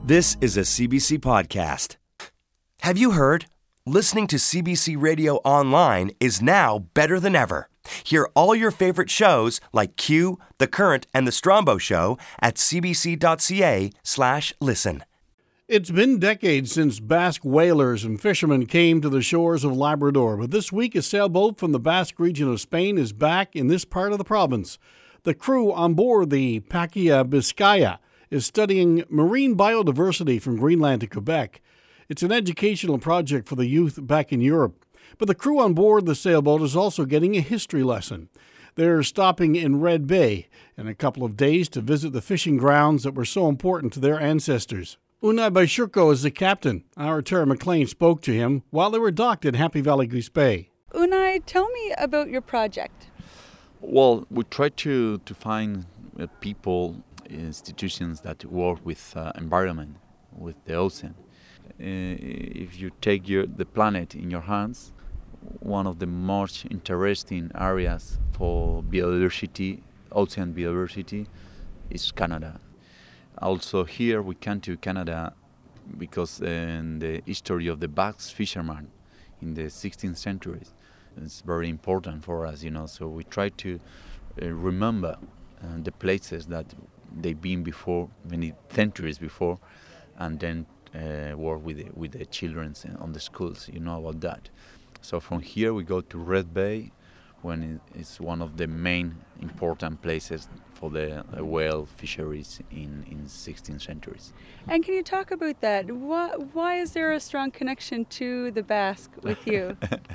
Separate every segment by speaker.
Speaker 1: This is a CBC podcast. Have you heard? Listening to CBC Radio online is now better than ever. Hear all your favorite shows like Q, The Current, and The Strombo Show at cbc.ca/listen.
Speaker 2: It's been decades since Basque whalers and fishermen came to the shores of Labrador, but this week a sailboat from the Basque region of Spain is back in this part of the province. The crew on board the Paquia Biscaya is studying marine biodiversity from Greenland to Quebec. It's an educational project for the youth back in Europe. But the crew on board the sailboat is also getting a history lesson. They're stopping in Red Bay in a couple of days to visit the fishing grounds that were so important to their ancestors. Unai Baishurko is the captain. Our Tara McLean spoke to him while they were docked at Happy Valley Goose Bay.
Speaker 3: Unai, tell me about your project.
Speaker 4: Well, we try to find people, institutions that work with environment, with the ocean. If you take the planet in your hands, one of the most interesting areas for biodiversity, ocean biodiversity, is Canada. Also here we came to Canada because in the history of the Basque fishermen in the 16th century, it's very important for us, so we try to remember the places that they've been before, many centuries before, and then work with the children on the schools, about that. So from here we go to Red Bay, when it's one of the main important places for the whale fisheries in 16th centuries.
Speaker 3: And can you talk about that? Why is there a strong connection to the Basque with you?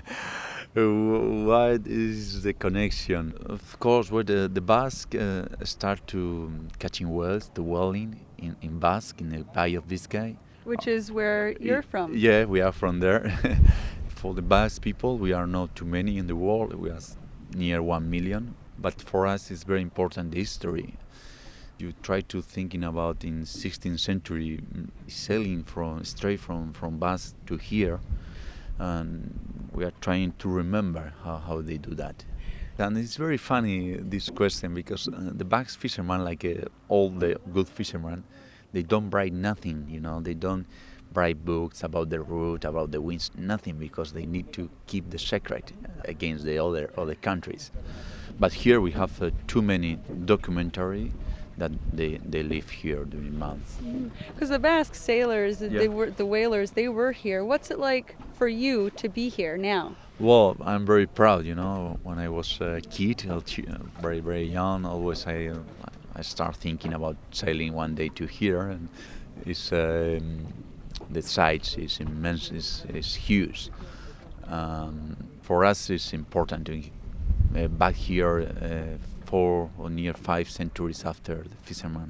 Speaker 4: What is the connection? Of course, where the Basque start to catching whales, the whaling in Basque, in the Bay of Biscay.
Speaker 3: Which is where you're from.
Speaker 4: Yeah, we are from there. For the Basque people, we are not too many in the world. We are near 1 million. But for us, it's very important, the history. You try to thinking about in 16th century, sailing straight from Basque to here. And we are trying to remember how they do that. And it's very funny, this question, because the Basque fishermen, like all the good fishermen, they don't write nothing, they don't write books about the route, about the winds, nothing, because they need to keep the secret against the other countries. But here we have too many documentary that they live here during months.
Speaker 3: Because the Basque sailors, the whalers, they were here. What's it like for you to be here now?
Speaker 4: Well, I'm very proud, when I was a kid, very, very young, always I start thinking about sailing one day to here, and it's the size is immense, is huge. For us, it's important to back here 4 or near 5 centuries after the fishermen.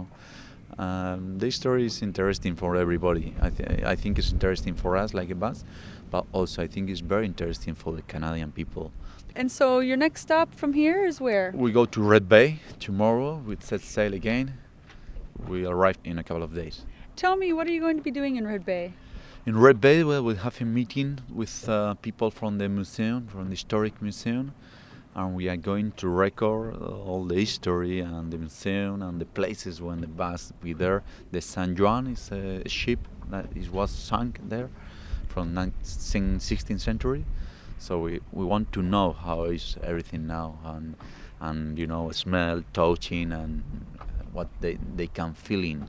Speaker 4: The story is interesting for everybody. I think it's interesting for us, like a bus, but also I think it's very interesting for the Canadian people.
Speaker 3: And so your next stop from here is where?
Speaker 4: We go to Red Bay tomorrow. We set sail again. We arrive in a couple of days.
Speaker 3: Tell me, what are you going to be doing in Red Bay?
Speaker 4: In Red Bay, we'll have a meeting with people from the museum, from the historic museum, and we are going to record all the history and the museum and the places when the Basque be there. The San Juan is a ship that was sunk there from 16th century. So we want to know how is everything now, and smell, touching, and what they can feel in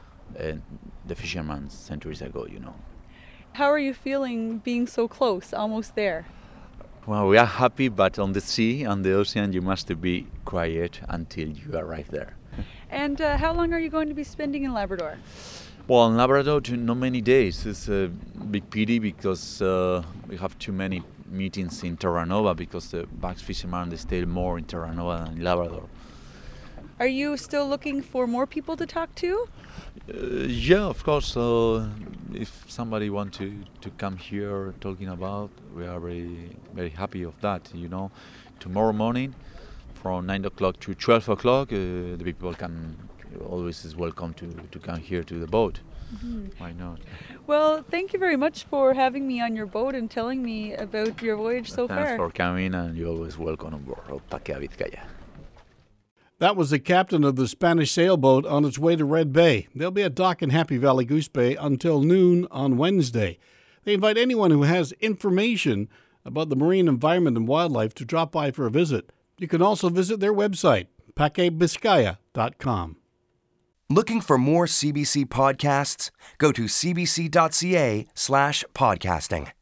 Speaker 4: the fishermen centuries ago.
Speaker 3: How are you feeling being so close, almost there?
Speaker 4: Well, we are happy, but on the sea, on the ocean, you must be quiet until you arrive there.
Speaker 3: And how long are you going to be spending in Labrador?
Speaker 4: Well, in Labrador, not many days. It's a big pity because we have too many meetings in Terra Nova, because the Basque fishermen, they stay more in Terra Nova than in Labrador.
Speaker 3: Are you still looking for more people to talk to?
Speaker 4: Yeah, of course. If somebody wants to come here talking about, we are very, very happy of that. Tomorrow morning from 9 o'clock to 12 o'clock, the people can always is welcome to come here to the boat. Mm-hmm. Why not?
Speaker 3: Well, thank you very much for having me on your boat and telling me about your voyage so far.
Speaker 4: Thanks for coming, and you're always welcome on board Paquia Biscaya.
Speaker 2: That was the captain of the Spanish sailboat on its way to Red Bay. They'll be at dock in Happy Valley Goose Bay until noon on Wednesday. They invite anyone who has information about the marine environment and wildlife to drop by for a visit. You can also visit their website, paquebiscaya.com.
Speaker 1: Looking for more CBC podcasts? Go to cbc.ca/podcasting.